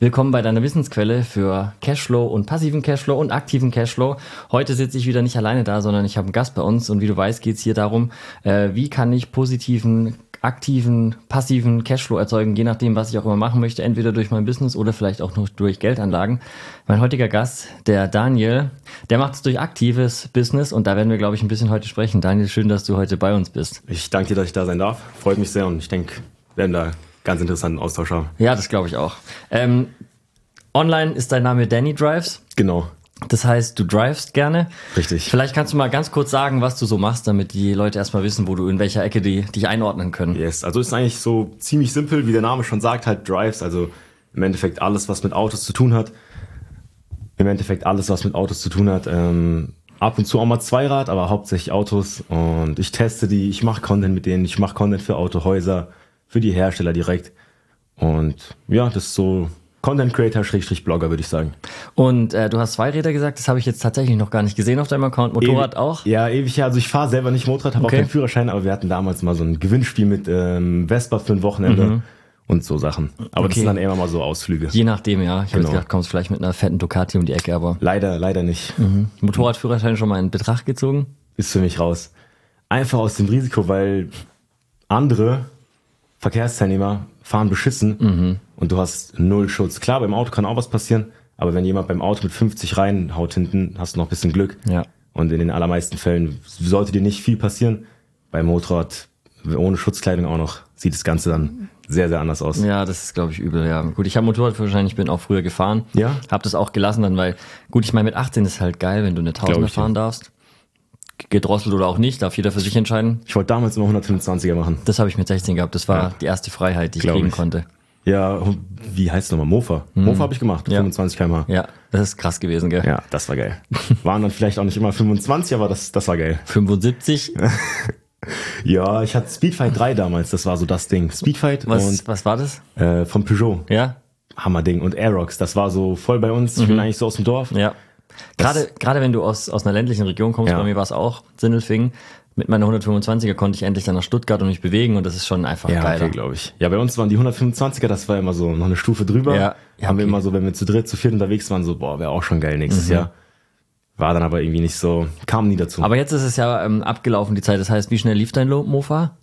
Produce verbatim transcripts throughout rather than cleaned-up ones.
Willkommen bei deiner Wissensquelle für Cashflow und passiven Cashflow und aktiven Cashflow. Heute sitze ich wieder nicht alleine da, sondern ich habe einen Gast bei uns und wie du weißt, geht es hier darum, äh, wie kann ich positiven, aktiven, passiven Cashflow erzeugen, je nachdem, was ich auch immer machen möchte, entweder durch mein Business oder vielleicht auch noch durch Geldanlagen. Mein heutiger Gast, der Daniel, der macht es durch aktives Business und da werden wir, glaube ich, ein bisschen heute sprechen. Daniel, schön, dass du heute bei uns bist. Ich danke dir, dass ich da sein darf. Freut mich sehr und ich denke, wir werden da ganz interessanten Austausch haben. Ja, das glaube ich auch. Ähm, online ist dein Name Danny Drives. Genau. Das heißt, du drivest gerne. Richtig. Vielleicht kannst du mal ganz kurz sagen, was du so machst, damit die Leute erstmal wissen, wo du in welcher Ecke die dich einordnen können. Yes, also ist eigentlich so ziemlich simpel, wie der Name schon sagt, halt Drives, also im Endeffekt alles, was mit Autos zu tun hat. Im Endeffekt alles, was mit Autos zu tun hat. Ähm, ab und zu auch mal Zweirad, aber hauptsächlich Autos und ich teste die, ich mache Content mit denen, ich mache Content für Autohäuser, für die Hersteller direkt und ja, das ist so Content Creator, Schrägstrich Blogger, würde ich sagen. Und äh, du hast Zweiräder gesagt, das habe ich jetzt tatsächlich noch gar nicht gesehen auf deinem Account. Motorrad Ewi- auch? Ja, ewig her. Also ich fahre selber nicht Motorrad, habe Okay. auch keinen Führerschein, aber wir hatten damals mal so ein Gewinnspiel mit ähm, Vespa für ein Wochenende Mhm. und so Sachen. Aber das Okay. sind dann immer mal so Ausflüge. Je nachdem, ja. Ich habe Genau. jetzt gedacht, kommst vielleicht mit einer fetten Ducati um die Ecke, aber Leider, leider nicht. mhm. Motorradführerschein schon mal in Betracht gezogen? Ist für mich raus. Einfach aus dem Risiko, weil andere Verkehrsteilnehmer fahren beschissen Mhm. und du hast null Schutz. Klar, beim Auto kann auch was passieren, aber wenn jemand beim Auto mit fünfzig reinhaut hinten, hast du noch ein bisschen Glück. Ja. Und in den allermeisten Fällen sollte dir nicht viel passieren. Beim Motorrad ohne Schutzkleidung auch noch sieht das Ganze dann sehr, sehr anders aus. Ja, das ist, glaube ich, übel, ja. Gut, ich habe Motorradführerschein, ich bin auch früher gefahren. Ja? Habe das auch gelassen dann, weil, gut, ich meine, mit achtzehn ist halt geil, wenn du eine Tausender Glaub ich, fahren ja. darfst. Gedrosselt oder auch nicht, darf jeder für sich entscheiden. Ich wollte damals immer hundertfünfundzwanziger machen. Das habe ich mit sechzehn gehabt. Das war Ja. die erste Freiheit, die ich Glaub kriegen ich. konnte. Ja, wie heißt es nochmal? Mofa. Mofa habe ich gemacht, Ja. fünfundzwanzig Kilometer pro Stunde. Ja, das ist krass gewesen, gell? Ja, das war geil. Waren dann vielleicht auch nicht immer fünfundzwanzig, aber das, das war geil. fünfundsiebzig. Ja, ich hatte Speedfight drei damals, das war so das Ding. Speedfight Was, was war das? und äh, vom Peugeot. Ja? Hammerding. Und Aerox, das war so voll bei uns. Ich bin eigentlich so aus dem Dorf. Ja. Gerade, gerade wenn du aus, aus einer ländlichen Region kommst, Ja. bei mir war es auch Sindelfingen, mit meiner hundertfünfundzwanziger konnte ich endlich dann nach Stuttgart und mich bewegen und das ist schon einfach Ja, geil. okay, glaube ich. Ja, bei uns waren die hundertfünfundzwanziger, das war immer so noch eine Stufe drüber. Ja, ja, Haben wir okay. immer so, wenn wir zu dritt, zu viert unterwegs waren, so, boah, wäre auch schon geil nächstes Jahr. War dann aber irgendwie nicht so, kam nie dazu. Aber jetzt ist es ja ähm, abgelaufen, die Zeit. Das heißt, wie schnell lief dein Lo- Mofa?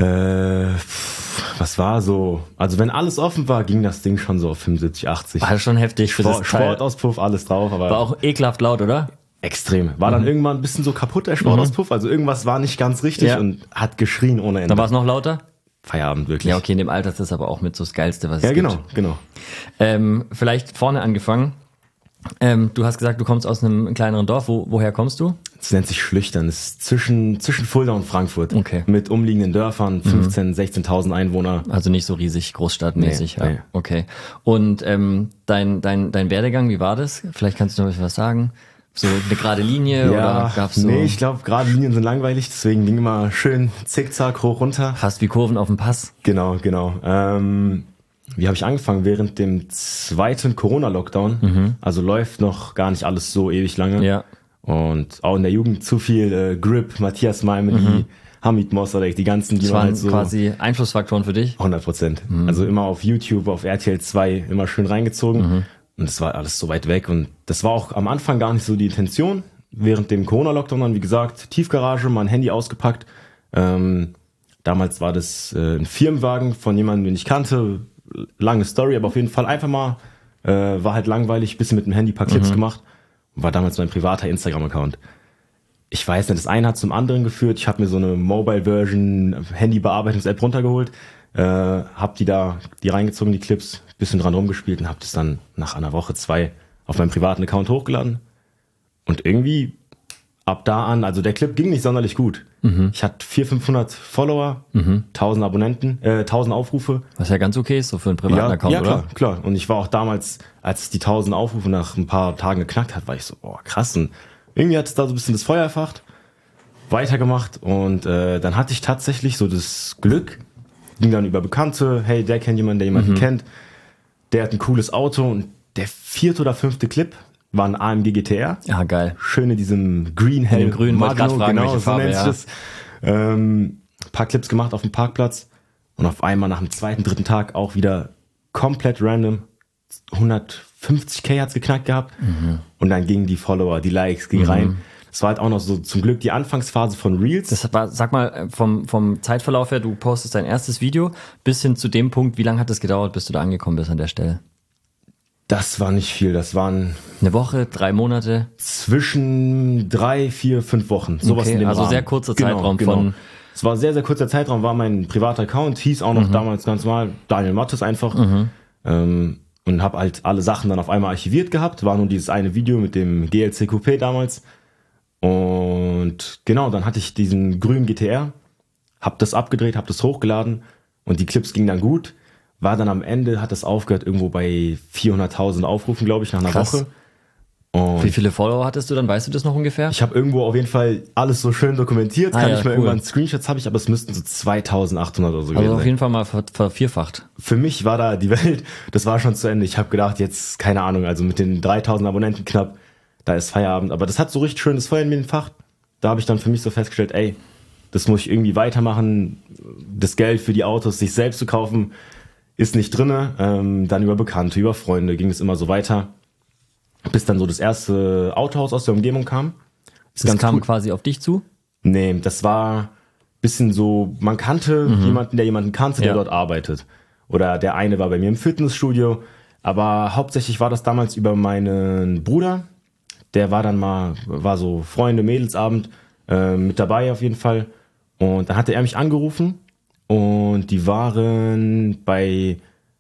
Äh, pff, was war so? Also wenn alles offen war, ging das Ding schon so auf fünfundsiebzig, achtzig. War das schon heftig für Sport, das Teil. Sportauspuff, alles drauf, aber War auch ekelhaft laut, oder? extrem. War dann irgendwann ein bisschen so kaputt, der Sportauspuff. Also irgendwas war nicht ganz richtig Ja. und hat geschrien ohne Ende. Da war es noch lauter? Feierabend, wirklich. Ja, okay, in dem Alter ist das aber auch mit so das Geilste, was es Ja, gibt. genau, genau. Ähm, vielleicht vorne angefangen. Ähm, du hast gesagt, du kommst aus einem kleineren Dorf. Wo, woher kommst du? Das nennt sich Schlüchtern. Das ist zwischen, zwischen Fulda und Frankfurt. Okay. Mit umliegenden Dörfern, fünfzehntausend, sechzehntausend Einwohner. Also nicht so riesig großstadtmäßig. Nee, ja. nee. Okay. Und ähm, dein, dein, dein Werdegang, wie war das? Vielleicht kannst du noch was sagen. So eine gerade Linie oder gab's so nee, ich glaube, gerade Linien sind langweilig, deswegen ging immer schön zickzack hoch runter. fast wie Kurven auf dem Pass? Genau, genau. Ähm, wie habe ich angefangen? Während dem zweiten Corona-Lockdown. Also läuft noch gar nicht alles so ewig lange. Ja. Und auch in der Jugend zu viel äh, Grip, Matthias Malmedy, Hamid Mossadegh, die ganzen, die Das man waren halt so... quasi Einflussfaktoren für dich? hundert Prozent. Also immer auf YouTube, auf R T L zwei immer schön reingezogen. Und das war alles so weit weg. Und das war auch am Anfang gar nicht so die Intention. Während dem Corona-Lockdown dann, wie gesagt, Tiefgarage, mein Handy ausgepackt. Ähm, damals war das äh, ein Firmenwagen von jemandem, den ich kannte. Lange Story, aber auf jeden Fall einfach mal, äh, war halt langweilig, bisschen mit dem Handy ein paar Clips gemacht. War damals mein privater Instagram-Account. Ich weiß nicht, das eine hat zum anderen geführt. Ich habe mir so eine Mobile-Version Handy-Bearbeitungs-App runtergeholt, äh, hab die da, die reingezogen, die Clips, bisschen dran rumgespielt und hab das dann nach einer Woche, zwei auf meinem privaten Account hochgeladen. Und irgendwie ab da an, also der Clip ging nicht sonderlich gut. Ich hatte vierhundert, fünfhundert Follower, tausend Abonnenten, äh, tausend Aufrufe. Was ja ganz okay ist, so für einen privaten Ja, Account, ja klar, oder? klar. Und ich war auch damals, als es die tausend Aufrufe nach ein paar Tagen geknackt hat, war ich so, boah, krass. Und irgendwie hat es da so ein bisschen das Feuer erfacht, weitergemacht und äh, dann hatte ich tatsächlich so das Glück, ging dann über Bekannte, hey, der kennt jemanden, der jemanden kennt, der hat ein cooles Auto und der vierte oder fünfte Clip war ein A M G G T R. Ja, geil. Schön in diesem Green Hell. In dem Grün, wollte ich grad fragen, genau, welche so Farbe, nennt sich ja. das. Ähm, paar Clips gemacht auf dem Parkplatz und auf einmal nach dem zweiten, dritten Tag auch wieder komplett random hundertfünfzig K hat's geknackt gehabt. Mhm. Und dann gingen die Follower, die Likes, gingen mhm. rein. Das war halt auch noch so zum Glück die Anfangsphase von Reels. Das war, sag mal, vom, vom Zeitverlauf her, du postest dein erstes Video bis hin zu dem Punkt, wie lange hat es gedauert, bis du da angekommen bist an der Stelle? Das war nicht viel, das waren... Eine Woche, drei Monate? Zwischen drei, vier, fünf Wochen, sowas okay, in dem also Rahmen. sehr kurzer genau, Zeitraum genau. von... Es war ein sehr, sehr kurzer Zeitraum, war mein privater Account, hieß auch noch mhm. damals ganz normal Daniel Mattes einfach. Mhm. Ähm, und habe halt alle Sachen dann auf einmal archiviert gehabt, war nur dieses eine Video mit dem G L C Coupé damals. Und genau, dann hatte ich diesen grünen G T R, hab das abgedreht, hab das hochgeladen und die Clips gingen dann gut. War dann am Ende, hat das aufgehört irgendwo bei vierhunderttausend Aufrufen, glaube ich, nach einer Krass. Woche. Und wie viele Follower hattest du dann? Weißt du das noch ungefähr? Ich habe irgendwo auf jeden Fall alles so schön dokumentiert. Ah, Kann ja, ich mal cool. irgendwann Screenshots habe ich, aber es müssten so zweitausendachthundert oder so also gewesen auf sein. jeden Fall mal ver vervierfacht. Für mich war da die Welt, das war schon zu Ende. Ich habe gedacht, jetzt, keine Ahnung, also mit den dreitausend Abonnenten knapp, da ist Feierabend. Aber das hat so richtig schön das Feuer in mir entfacht. Da habe ich dann für mich so festgestellt, ey, das muss ich irgendwie weitermachen. Das Geld für die Autos, sich selbst zu kaufen, ist nicht drinne. Ähm, dann über Bekannte, über Freunde ging es immer so weiter. Bis dann so das erste Autohaus aus der Umgebung kam. Das, das kam cool. quasi auf dich zu? Nee, das war bisschen so, man kannte mhm. jemanden, der jemanden kannte, der ja. dort arbeitet. Oder der eine war bei mir im Fitnessstudio. Aber hauptsächlich war das damals über meinen Bruder. Der war dann mal, war so Freunde, Mädelsabend äh, mit dabei auf jeden Fall. Und dann hatte er mich angerufen und die waren bei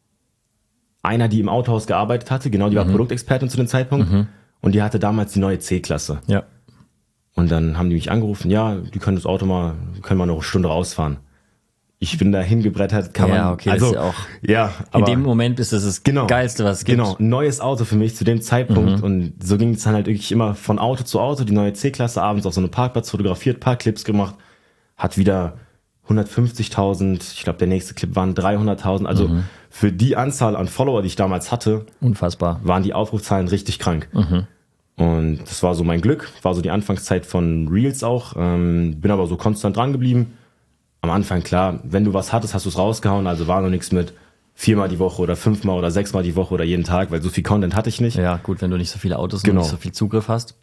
einer, die im Autohaus gearbeitet hatte, genau, die war mhm. Produktexpertin zu dem Zeitpunkt mhm. und die hatte damals die neue C-Klasse. Ja. Und dann haben die mich angerufen, ja, die können das Auto mal, können mal noch eine Stunde rausfahren. Ich bin da hingebrettert, kann ja, man, okay, also, das ist ja auch, ja, aber in dem Moment ist das das genau, Geilste, was es gibt. Genau, ein neues Auto für mich zu dem Zeitpunkt mhm. und so ging es dann halt wirklich immer von Auto zu Auto, die neue C-Klasse, abends auf so einem Parkplatz fotografiert, paar Clips gemacht, hat wieder hundertfünfzigtausend, ich glaube der nächste Clip waren dreihunderttausend, also mhm. für die Anzahl an Follower, die ich damals hatte, unfassbar, waren die Aufrufzahlen richtig krank. Mhm. Und das war so mein Glück, war so die Anfangszeit von Reels auch, ähm, bin aber so konstant dran geblieben. Am Anfang, klar, wenn du was hattest, hast du es rausgehauen, also war noch nichts mit viermal die Woche oder fünfmal oder sechsmal die Woche oder jeden Tag, weil so viel Content hatte ich nicht. Ja, gut, wenn du nicht so viele Autos genau. und nicht so viel Zugriff hast.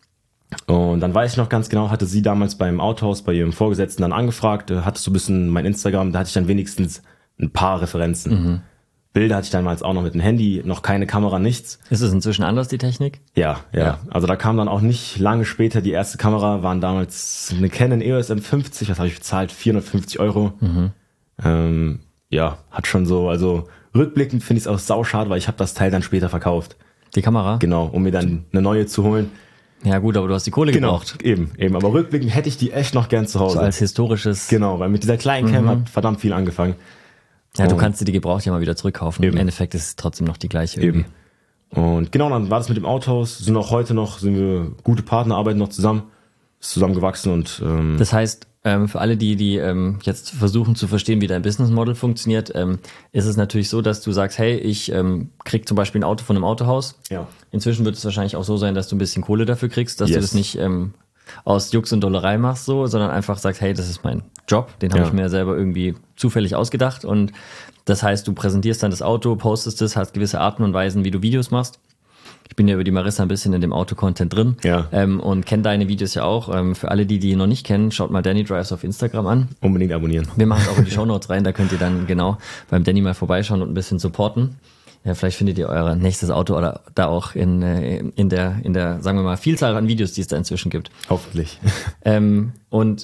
Und dann weiß ich noch ganz genau, hatte sie damals beim Autohaus bei ihrem Vorgesetzten dann angefragt, hattest du ein bisschen mein Instagram, da hatte ich dann wenigstens ein paar Referenzen. Mhm. Bilder hatte ich damals auch noch mit dem Handy, noch keine Kamera, nichts. Ist es inzwischen anders, die Technik? Ja, ja, ja. Also da kam dann auch nicht lange später die erste Kamera, waren damals eine Canon E O S M fünfzig, was habe ich bezahlt? vierhundertfünfzig Euro. Mhm. Ähm, ja, hat schon so, also rückblickend finde ich es auch sauschade, weil ich habe das Teil dann später verkauft. Die Kamera? Genau, um mir dann eine neue zu holen. Ja gut, aber du hast die Kohle genau, gebraucht. Eben, eben. Aber rückblickend hätte ich die echt noch gern zu Hause. So als historisches... Genau, weil mit dieser kleinen Cam mhm. hat verdammt viel angefangen. Ja, du kannst dir die gebraucht ja mal wieder zurückkaufen. Eben. Im Endeffekt ist es trotzdem noch die gleiche irgendwie. Eben. Und genau, dann war das mit dem Autohaus. Sind auch heute noch, sind wir gute Partner, arbeiten noch zusammen. Ist zusammengewachsen und... Ähm, das heißt, ähm, für alle, die, die ähm, jetzt versuchen zu verstehen, wie dein Business Model funktioniert, ähm, ist es natürlich so, dass du sagst, hey, ich ähm, krieg zum Beispiel ein Auto von einem Autohaus. Ja. Inzwischen wird es wahrscheinlich auch so sein, dass du ein bisschen Kohle dafür kriegst, dass yes. du das nicht ähm, aus Jux und Dollerei machst, so, sondern einfach sagst, hey, das ist mein Job, den habe ja. ich mir selber irgendwie zufällig ausgedacht und das heißt, du präsentierst dann das Auto, postest es, hast gewisse Arten und Weisen, wie du Videos machst. Ich bin ja über die Marissa ein bisschen in dem Auto-Content drin ja. ähm, und kenne deine Videos ja auch. Ähm, für alle, die die noch nicht kennen, schaut mal Danny Drives auf Instagram an. Unbedingt abonnieren. Wir machen es auch in die Shownotes rein, da könnt ihr dann genau beim Danny mal vorbeischauen und ein bisschen supporten. Ja, vielleicht findet ihr euer nächstes Auto oder da auch in, in der, in der, sagen wir mal, Vielzahl an Videos, die es da inzwischen gibt. Hoffentlich. Ähm, und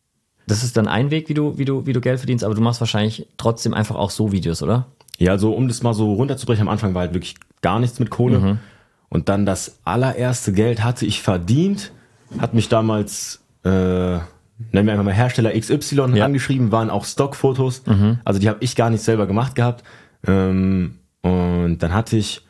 das ist dann ein Weg, wie du, wie du, wie du Geld verdienst, aber du machst wahrscheinlich trotzdem einfach auch so Videos, oder? Ja, also um das mal so runterzubrechen, am Anfang war halt wirklich gar nichts mit Kohle. Mhm. Und dann das allererste Geld hatte ich verdient, hat mich damals, äh, nennen wir einfach mal Hersteller X Y ja. angeschrieben, waren auch Stockfotos. Mhm. Also die habe ich gar nicht selber gemacht gehabt. Ähm, und dann hatte ich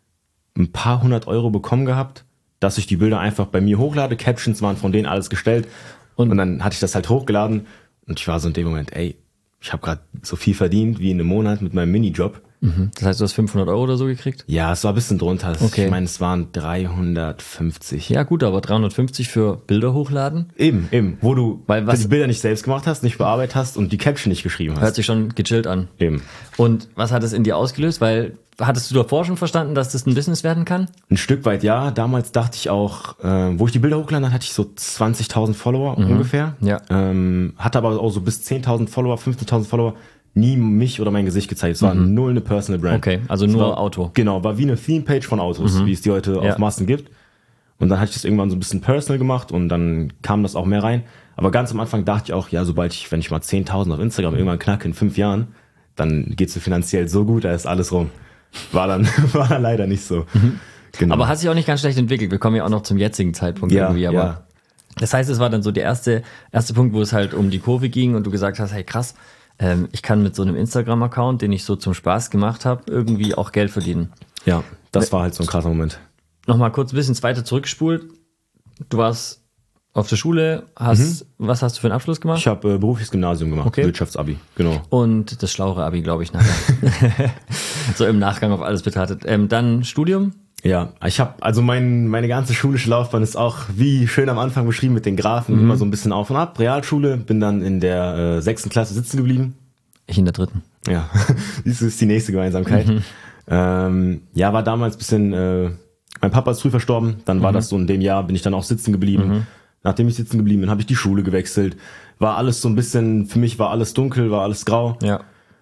ein paar hundert Euro bekommen gehabt, dass ich die Bilder einfach bei mir hochlade. Captions waren von denen alles gestellt. Und, und dann hatte ich das halt hochgeladen. Und ich war so in dem Moment, ey, ich habe gerade so viel verdient wie in einem Monat mit meinem Minijob. Mhm. Das heißt, du hast fünfhundert Euro oder so gekriegt? Ja, es war ein bisschen drunter. Okay. Ich meine, es waren dreihundertfünfzig. Ja gut, aber dreihundertfünfzig für Bilder hochladen? Eben, eben. Wo du Weil was- die Bilder nicht selbst gemacht hast, nicht bearbeitet hast und die Caption nicht geschrieben hast. Hört sich schon gechillt an. Eben. Und was hat es in dir ausgelöst? Weil, hattest du davor schon verstanden, dass das ein Business werden kann? Ein Stück weit ja. Damals dachte ich auch, äh, wo ich die Bilder hochgeladen habe, hatte ich so zwanzigtausend Follower ungefähr. Ja. Ähm, hatte aber auch so bis zehntausend Follower, fünfzehntausend Follower. Nie mich oder mein Gesicht gezeigt. Es war null eine Personal Brand. Okay, also Es nur war, Auto. Genau, war wie eine Theme-Page von Autos, wie es die heute Ja. auf Massen gibt. Und dann hatte ich das irgendwann so ein bisschen personal gemacht und dann kam das auch mehr rein. Aber ganz am Anfang dachte ich auch, ja, sobald ich, wenn ich mal zehntausend auf Instagram irgendwann knacke in fünf Jahren, dann geht's mir finanziell so gut, da ist alles rum. War dann, war dann leider nicht so. Genau. Aber hat sich auch nicht ganz schlecht entwickelt. Wir kommen ja auch noch zum jetzigen Zeitpunkt Ja, irgendwie. Aber ja. das heißt, es war dann so der erste, erste Punkt, wo es halt um die Kurve ging und du gesagt hast, hey krass, ähm, ich kann mit so einem Instagram-Account, den ich so zum Spaß gemacht habe, irgendwie auch Geld verdienen. Ja, das war halt so ein krasser Moment. Nochmal kurz ein bisschen weiter zurückgespult. Du warst auf der Schule, hast, was hast du für einen Abschluss gemacht? Ich habe äh, berufliches Gymnasium gemacht, Okay. Wirtschaftsabi, genau. Und das schlauere Abi, glaube ich, nachher. So im Nachgang auf alles betrachtet. Ähm, dann Studium. Ja, ich habe also mein, meine ganze schulische Laufbahn ist auch wie schön am Anfang beschrieben mit den Graphen, immer so ein bisschen auf und ab. Realschule, bin dann in der äh, sechsten Klasse sitzen geblieben. Ich in der dritten. Ja, das ist die nächste Gemeinsamkeit. Ähm, ja, war damals ein bisschen, äh, mein Papa ist früh verstorben, dann war das so in dem Jahr, bin ich dann auch sitzen geblieben. Nachdem ich sitzen geblieben bin, habe ich die Schule gewechselt. War alles so ein bisschen, für mich war alles dunkel, war alles grau. Ja.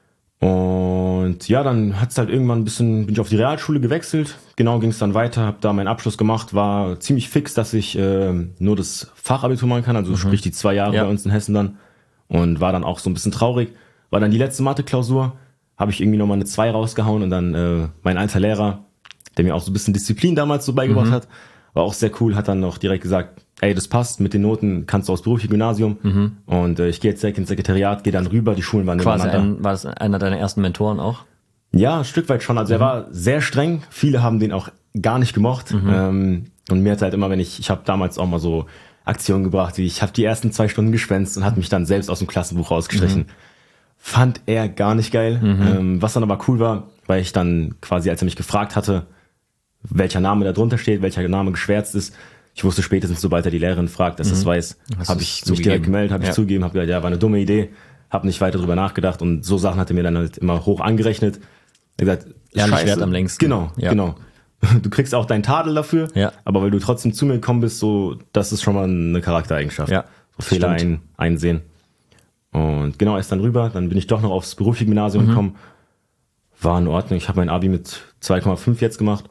Und ja, dann hat's halt irgendwann ein bisschen, bin ich auf die Realschule gewechselt. Genau, ging es dann weiter, habe da meinen Abschluss gemacht, war ziemlich fix, dass ich äh, nur das Fachabitur machen kann, also sprich die zwei Jahre Ja. bei uns in Hessen dann. Und war dann auch so ein bisschen traurig. War dann die letzte Mathe-Klausur, habe ich irgendwie nochmal eine zwei rausgehauen und dann äh, mein alter Lehrer, der mir auch so ein bisschen Disziplin damals so beigebracht hat, war auch sehr cool, hat dann noch direkt gesagt, ey, das passt, mit den Noten kannst du aufs berufliche Gymnasium und äh, ich gehe jetzt direkt ins Sekretariat, gehe dann rüber, die Schulen waren Quasi nebeneinander. ein, war das einer deiner ersten Mentoren auch? Ja, ein Stück weit schon. Also er war sehr streng. Viele haben den auch gar nicht gemocht. Ähm, und mir hat halt immer, wenn ich, ich habe damals auch mal so Aktionen gebracht, wie ich habe die ersten zwei Stunden geschwänzt und hat mich dann selbst aus dem Klassenbuch rausgestrichen. Fand er gar nicht geil. Ähm, was dann aber cool war, weil ich dann quasi, als er mich gefragt hatte, welcher Name da drunter steht, welcher Name geschwärzt ist, ich wusste spätestens, sobald er die Lehrerin fragt, dass das weiß, Hast habe du's ich mich zugegeben? direkt gemeldet, habe Ja. ich zugegeben, habe gesagt, ja, war eine dumme Idee, habe nicht weiter drüber nachgedacht und so Sachen hat er mir dann halt immer hoch angerechnet. Er hat gesagt, Ehrlich Scheiße. wert am längsten. Genau, Ja. genau. Du kriegst auch deinen Tadel dafür, Ja. aber weil du trotzdem zu mir gekommen bist, so, das ist schon mal eine Charaktereigenschaft. Ja, So Fehler ein, einsehen. Und genau, er ist dann rüber, dann bin ich doch noch aufs berufliche Gymnasium gekommen. War in Ordnung. Ich habe mein Abi mit zwei Komma fünf jetzt gemacht.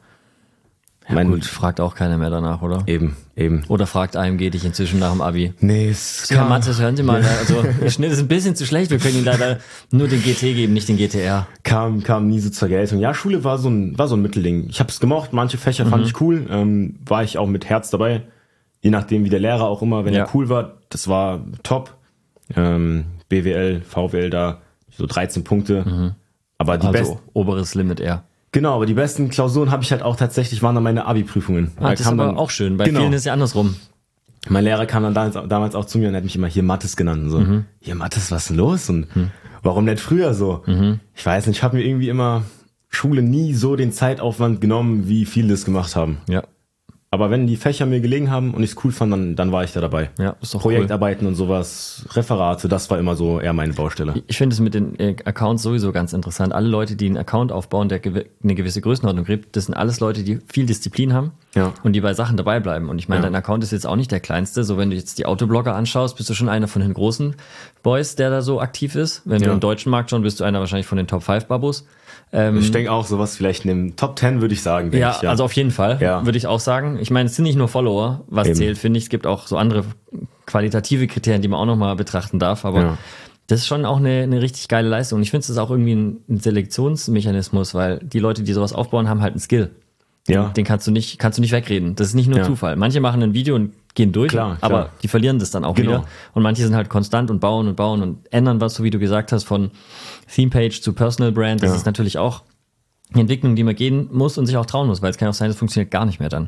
Ja, mein, gut, fragt auch keiner mehr danach, oder? Eben, eben. Oder fragt A M G dich inzwischen nach dem Abi? Nee, es Ja, Mathis, hören Sie mal, also der Schnitt ist ein bisschen zu schlecht, wir können Ihnen leider nur den G T geben, nicht den G T R. kam, kam nie so zur Geltung. Ja, Schule war so ein, war so ein Mittelding. Ich habe es gemocht, manche Fächer fand ich cool, ähm, war ich auch mit Herz dabei. Je nachdem, wie der Lehrer auch immer, wenn Ja. er cool war, das war top. Ähm, B W L, V W L da, so dreizehn Punkte. Aber die Also besten, oberes Limit R. genau, aber die besten Klausuren habe ich halt auch tatsächlich, waren dann meine Abi-Prüfungen. Ah, das ist kam aber dann, auch schön, bei genau. vielen ist es ja andersrum. Mein Lehrer kam dann damals, damals auch zu mir und hat mich immer hier Mathis genannt. Und so, Mhm. hier Mathis, was ist denn los? Und warum nicht früher so? Mhm. Ich weiß nicht, ich habe mir irgendwie immer Schule nie so den Zeitaufwand genommen, wie viele das gemacht haben. Ja, Aber wenn die Fächer mir gelegen haben und ich es cool fand, dann, dann war ich da dabei. ja, ist doch Projektarbeiten und sowas, Referate, das war immer so eher meine Baustelle. Ich finde es mit den äh, Accounts sowieso ganz interessant. Alle Leute, die einen Account aufbauen, der gew eine gewisse Größenordnung gibt, das sind alles Leute, die viel Disziplin haben Ja. und die bei Sachen dabei bleiben. Und ich meine, Ja. dein Account ist jetzt auch nicht der kleinste. So, wenn du jetzt die Autoblogger anschaust, bist du schon einer von den großen Boys, der da so aktiv ist. Wenn Ja. du im deutschen Markt schon bist, du einer wahrscheinlich von den Top fünf Babos. Ähm, Ich denke auch sowas vielleicht in dem Top zehn würde ich sagen. Denk ja, ich, ja, also auf jeden Fall, Ja. würde ich auch sagen. Ich meine, es sind nicht nur Follower, was Eben. zählt, finde ich. Es gibt auch so andere qualitative Kriterien, die man auch nochmal betrachten darf. Aber Ja. das ist schon auch eine, eine richtig geile Leistung. Und ich finde, es ist auch irgendwie ein, ein Selektionsmechanismus, weil die Leute, die sowas aufbauen, haben halt einen Skill. Ja. Den kannst du nicht, kannst du nicht wegreden. Das ist nicht nur Ja. Zufall. Manche machen ein Video und gehen durch, Klar, aber klar. die verlieren das dann auch Genau. wieder. Und manche sind halt konstant und bauen und bauen und ändern was, so wie du gesagt hast, von Themepage zu Personal Brand. Das Ja. ist natürlich auch eine Entwicklung, die man gehen muss und sich auch trauen muss, weil es kann auch sein, das funktioniert gar nicht mehr dann,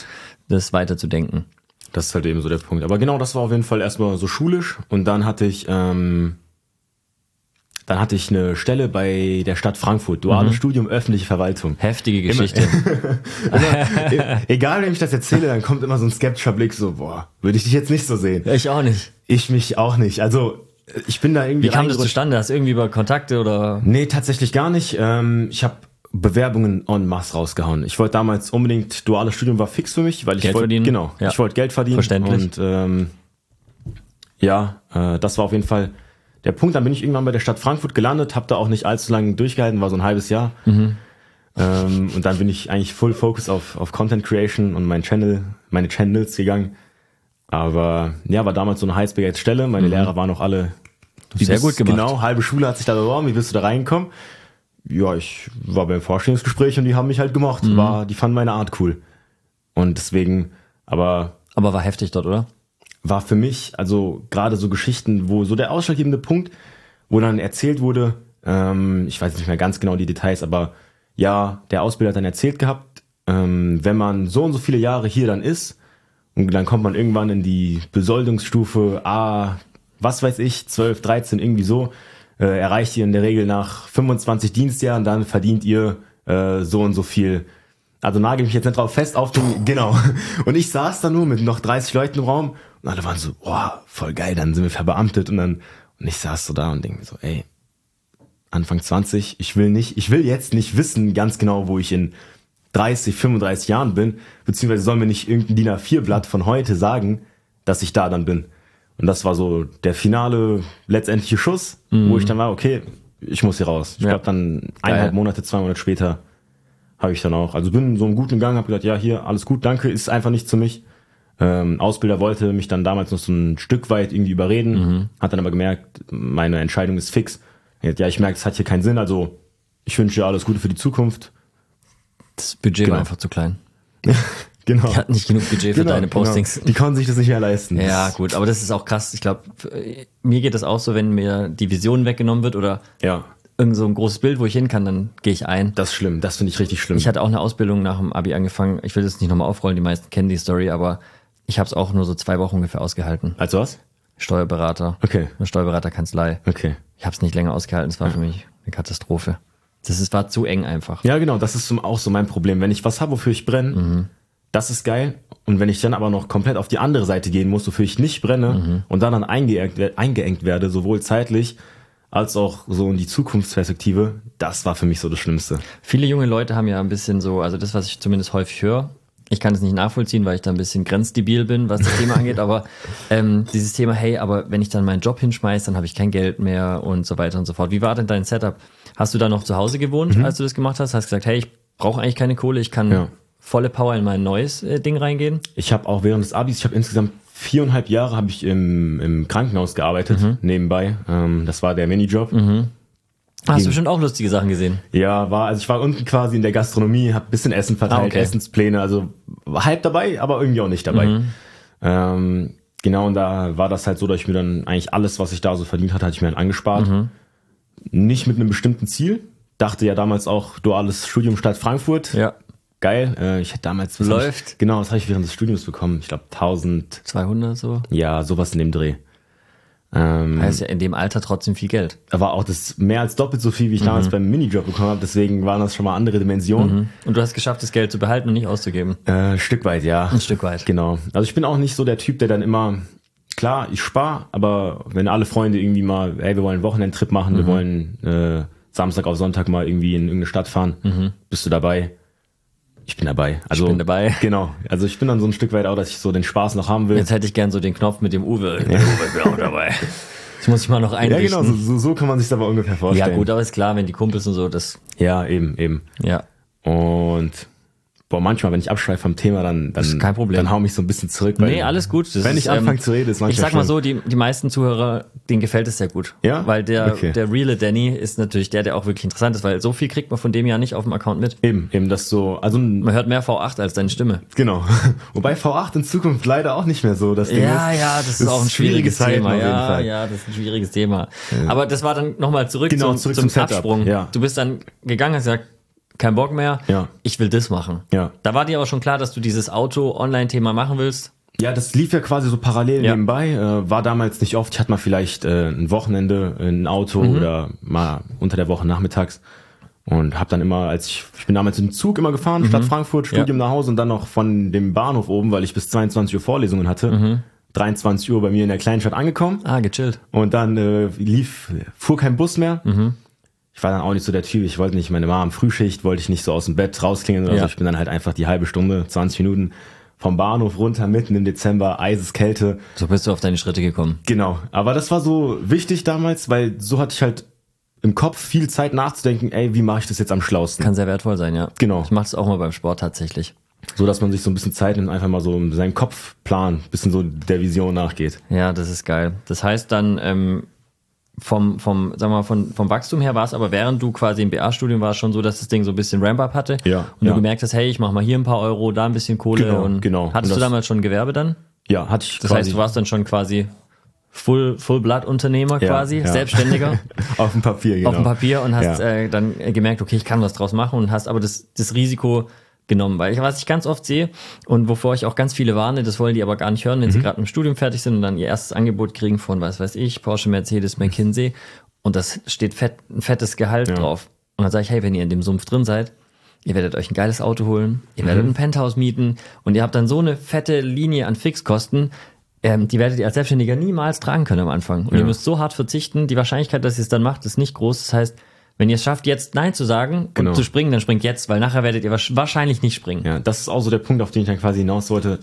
das weiterzudenken. Das ist halt eben so der Punkt. Aber genau, das war auf jeden Fall erstmal so schulisch. Und dann hatte ich ähm, dann hatte ich eine Stelle bei der Stadt Frankfurt, duales mhm. Studium öffentliche Verwaltung. Heftige Geschichte. Immer, egal, wenn ich das erzähle, dann kommt immer so ein skeptischer Blick, so, boah, würde ich dich jetzt nicht so sehen. Ich auch nicht. Ich mich auch nicht. Also ich bin da irgendwie... Wie kam das zustande? Hast du irgendwie über Kontakte oder... Nee, tatsächlich gar nicht. Ähm, ich habe Bewerbungen en masse rausgehauen. Ich wollte damals unbedingt, duales Studium war fix für mich, weil ich Geld wollte... verdienen? Genau, Ja. ich wollte Geld verdienen. Verständlich. Und ähm, ja, äh, das war auf jeden Fall der Punkt. Dann bin ich irgendwann bei der Stadt Frankfurt gelandet, habe da auch nicht allzu lange durchgehalten, war so ein halbes Jahr. Mhm. Ähm, und dann bin ich eigentlich full focus auf, auf Content Creation und mein Channel, meine Channels gegangen. Aber ja, war damals so eine heiß begehrte Stelle. Meine mhm. Lehrer waren auch alle sehr bist, gut gemacht. Genau, halbe Schule hat sich da beworben. Wie bist du da reingekommen? Ja, ich war beim Vorstellungsgespräch und die haben mich halt gemocht. Mhm. War, die fanden meine Art cool. Und deswegen, aber... Aber war heftig dort, oder? War für mich, also gerade so Geschichten, wo so der ausschlaggebende Punkt, wo dann erzählt wurde, ähm, ich weiß nicht mehr ganz genau die Details, aber ja, der Ausbilder hat dann erzählt gehabt, ähm, wenn man so und so viele Jahre hier dann ist, und dann kommt man irgendwann in die Besoldungsstufe A, was weiß ich, zwölf, dreizehn, irgendwie so, äh, erreicht ihr in der Regel nach fünfundzwanzig Dienstjahren, dann verdient ihr äh, so und so viel. Also nagel mich jetzt nicht drauf fest auf den, genau. Und ich saß da nur mit noch dreißig Leuten im Raum und alle waren so, boah, voll geil, dann sind wir verbeamtet und dann, und ich saß so da und denke mir so, ey, Anfang zwanzig, ich will nicht, ich will jetzt nicht wissen ganz genau, wo ich in dreißig, fünfunddreißig Jahren bin, beziehungsweise soll mir nicht irgendein D I N A vier Blatt von heute sagen, dass ich da dann bin. Und das war so der finale, letztendliche Schuss, mhm. wo ich dann war, okay, ich muss hier raus. Ich ja. glaube dann eineinhalb Geil. Monate, zwei Monate später habe ich dann auch, also bin so einen guten Gang, habe gesagt, ja hier, alles gut, danke, ist einfach nicht für mich. Ähm, Ausbilder wollte mich dann damals noch so ein Stück weit irgendwie überreden, mhm. hat dann aber gemerkt, meine Entscheidung ist fix. Ja, ich merke, es hat hier keinen Sinn, also ich wünsche dir alles Gute für die Zukunft. Das Budget genau. war einfach zu klein. Genau. Die hatten nicht genug Budget für genau, deine Postings. Genau. Die konnten sich das nicht mehr leisten. Ja, gut, aber das ist auch krass. Ich glaube, mir geht das auch so, wenn mir die Vision weggenommen wird oder ja. irgend so ein großes Bild, wo ich hin kann, dann gehe ich ein. Das ist schlimm, das finde ich richtig schlimm. Ich hatte auch eine Ausbildung nach dem Abi angefangen. Ich will das nicht nochmal aufrollen, die meisten kennen die Story, aber ich habe es auch nur so zwei Wochen ungefähr ausgehalten. Als was? Steuerberater. Okay. Eine Steuerberaterkanzlei. Okay. Ich habe es nicht länger ausgehalten, es war ja. für mich eine Katastrophe. Das ist, war zu eng einfach. Ja, genau, das ist auch so mein Problem. Wenn ich was habe, wofür ich brenne, mhm. das ist geil. Und wenn ich dann aber noch komplett auf die andere Seite gehen muss, wofür ich nicht brenne mhm. und dann, dann eingeengt, eingeengt werde, sowohl zeitlich als auch so in die Zukunftsperspektive, das war für mich so das Schlimmste. Viele junge Leute haben ja ein bisschen so, also das, was ich zumindest häufig höre, ich kann es nicht nachvollziehen, weil ich da ein bisschen grenzdebil bin, was das Thema angeht, aber ähm, dieses Thema, hey, aber wenn ich dann meinen Job hinschmeiße, dann habe ich kein Geld mehr und so weiter und so fort. Wie war denn dein Setup? Hast du da noch zu Hause gewohnt, mhm. als du das gemacht hast? Hast gesagt, hey, ich brauche eigentlich keine Kohle, ich kann ja. volle Power in mein neues äh, Ding reingehen? Ich habe auch während des Abis, ich habe insgesamt viereinhalb Jahre habe ich im, im Krankenhaus gearbeitet, mhm. nebenbei. Ähm, das war der Minijob. Mhm. Hast du bestimmt auch lustige Sachen gesehen? Ja, war, also ich war unten quasi in der Gastronomie, hab ein bisschen Essen verteilt, ah, okay. Essenspläne, also halb dabei, aber irgendwie auch nicht dabei. Mhm. Ähm, genau, und da war das halt so, dass ich mir dann eigentlich alles, was ich da so verdient hatte, hatte ich mir dann angespart. Mhm. Nicht mit einem bestimmten Ziel. Dachte ja damals auch, duales Studium Stadt Frankfurt. Ja. Geil. Äh, ich hätte damals... Läuft. Ich, genau, das habe ich während des Studiums bekommen. Ich glaube zwölfhundert so? Ja, sowas in dem Dreh. Ähm, heißt ja in dem Alter trotzdem viel Geld. Aber auch das mehr als doppelt so viel, wie ich mhm. damals beim Minijob bekommen habe. Deswegen waren das schon mal andere Dimensionen. Mhm. Und du hast geschafft, das Geld zu behalten und nicht auszugeben? Äh, ein Stück weit, ja. Ein Stück weit. Genau. Also ich bin auch nicht so der Typ, der dann immer... Klar, ich spare, aber wenn alle Freunde irgendwie mal, ey, wir wollen einen Wochenendtrip machen, mhm. wir wollen äh, Samstag auf Sonntag mal irgendwie in irgendeine Stadt fahren, mhm. bist du dabei? Ich bin dabei. Also, ich bin dabei. Genau. Also ich bin dann so ein Stück weit auch, dass ich so den Spaß noch haben will. Jetzt hätte ich gern so den Knopf mit dem Uwe. Ja. Uwe wäre auch dabei. Das muss ich mal noch einrichten. Ja, genau. So, so kann man sich das aber ungefähr vorstellen. Ja gut, aber ist klar, wenn die Kumpels und so, das... Ja, eben, eben. Ja. Und... Boah, manchmal, wenn ich abschweife vom Thema, dann, dann, kein Problem. dann hau mich so ein bisschen zurück. Weil, nee, alles gut. Das wenn ich ist, anfange ähm, zu reden, ist manchmal ich sag mal schon. so, die, die meisten Zuhörer, denen gefällt es sehr gut. Ja? Weil der, okay. der reale Danny ist natürlich der, der auch wirklich interessant ist, weil so viel kriegt man von dem ja nicht auf dem Account mit. Eben, eben, das so, also. Man hört mehr V acht als deine Stimme. Genau. Wobei V acht in Zukunft leider auch nicht mehr so das Ding ja, ist. Ja, das ist, ist auch ein schwieriges Thema. Auf jeden ja, Fall. ja, das ist ein schwieriges Thema. Ja. Aber das war dann nochmal zurück, genau, zum, zurück zum, zum Absprung. Ja. Du bist dann gegangen, hast gesagt, kein Bock mehr, ja. ich will das machen. Ja. Da war dir aber schon klar, dass du dieses Auto-Online-Thema machen willst? Ja, das lief ja quasi so parallel Ja. nebenbei. Äh, war damals nicht oft. Ich hatte mal vielleicht äh, ein Wochenende ein Auto Mhm. oder mal unter der Woche nachmittags. Und habe dann immer, als ich, ich bin damals in den Zug immer gefahren, Stadt Frankfurt, Studium nach Hause und dann noch von dem Bahnhof oben, weil ich bis zweiundzwanzig Uhr Vorlesungen hatte, dreiundzwanzig Uhr bei mir in der Kleinstadt angekommen. Ah, gechillt. Und dann äh, lief, fuhr kein Bus mehr. Ich war dann auch nicht so der Typ, ich wollte nicht, meine Mama am Frühschicht, wollte ich nicht so aus dem Bett rausklingeln oder Ja. so. Ich bin dann halt einfach die halbe Stunde, zwanzig Minuten vom Bahnhof runter, mitten im Dezember, Eiseskälte. So bist du auf deine Schritte gekommen. Genau. Aber das war so wichtig damals, weil so hatte ich halt im Kopf viel Zeit nachzudenken, ey, wie mache ich das jetzt am schlausten? Kann sehr wertvoll sein, ja. Genau. Ich mache das auch mal beim Sport tatsächlich. So, dass man sich so ein bisschen Zeit nimmt, einfach mal so in seinem Kopfplan, bisschen so der Vision nachgeht. Ja, das ist geil. Das heißt dann, ähm, vom, vom, sagen wir mal, von, vom Wachstum her war es aber, während du quasi im B A-Studium warst, schon so, dass das Ding so ein bisschen Ramp-up hatte. Ja, Und ja. du gemerkt hast, hey, ich mach mal hier ein paar Euro, da ein bisschen Kohle. Genau, und genau. Hattest Und du das- damals schon ein Gewerbe dann? Ja, hatte ich Das quasi heißt, du warst dann schon quasi Full, Full-Blood-Unternehmer Ja, quasi, ja. Selbstständiger auf dem Papier, genau. auf dem Papier und hast Ja. äh, dann gemerkt, okay, ich kann was draus machen und hast aber das, das Risiko genommen, weil ich, was ich ganz oft sehe und wovor ich auch ganz viele warne, das wollen die aber gar nicht hören, wenn Mhm. sie gerade im Studium fertig sind und dann ihr erstes Angebot kriegen von, was weiß ich, Porsche, Mercedes, McKinsey und das steht fett, ein fettes Gehalt Ja. drauf. Und dann sage ich, hey, wenn ihr in dem Sumpf drin seid, ihr werdet euch ein geiles Auto holen, ihr Mhm. werdet ein Penthouse mieten und ihr habt dann so eine fette Linie an Fixkosten, ähm, die werdet ihr als Selbstständiger niemals tragen können am Anfang. Und Ja. ihr müsst so hart verzichten, die Wahrscheinlichkeit, dass ihr es dann macht, ist nicht groß. Das heißt, wenn ihr es schafft, jetzt Nein zu sagen Genau. und zu springen, dann springt jetzt, weil nachher werdet ihr wasch- wahrscheinlich nicht springen. Ja, das ist auch so der Punkt, auf den ich dann quasi hinaus wollte.